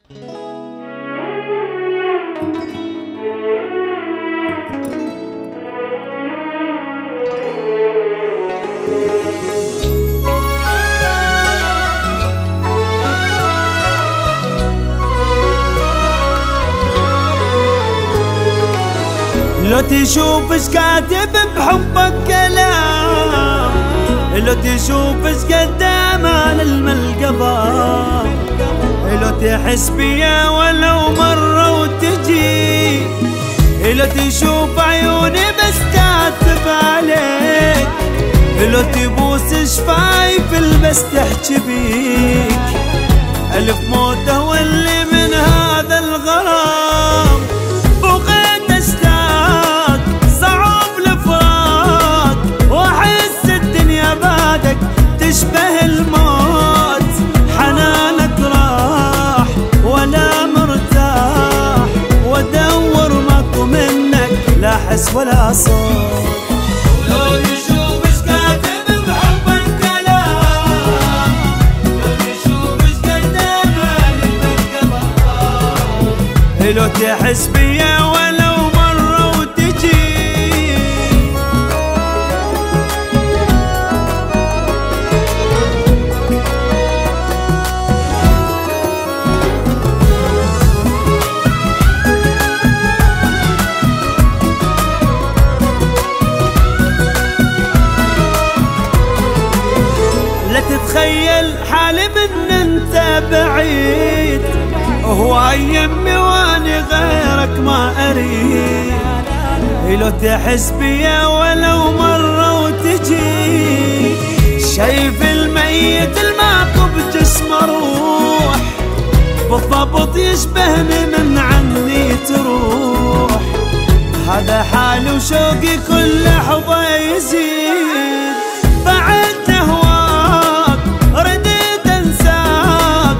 لو تشوف اش كاتب بحبك كلام، لو تشوف اش قدام على الملقبة، لو تحس بيا ولو مرة وتجي، لو تشوف عيوني بس تعتب عليك، لو تبوس شفايف بس تحكي بيك، ألف موته واللي من هذا الغرام بغيت اشتاق صعب الفراق، واحس الدنيا بعدك تشبه الموت، حنانك راح ولا مرتاح، وادور ماكو منك لا حس ولا صوت. لو تحس بيا ولو مرة وتجي، لا تتخيل حالي من انت بعيد، هو يمي واني غيرك ما اريد، لو تحس بيا ولو مرة وتجي، شايف الميت الماكو بجسمه روح، بالضبط يشبهني من عني تروح، هذا حالي وشوقي كل لحظة يزيد، بعد هواك رديت انساك،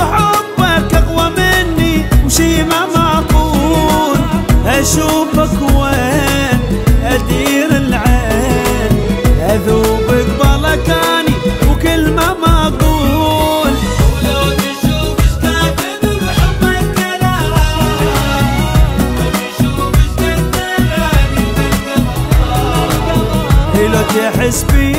شي ما معقول اشوفك وين ادير العين، اذوب ببلكاني وكلمة ما اقول، ولو تشوف اش كاتب بحبك كلام، لو تشوف اش قدام على الملقبة، لو تحس بي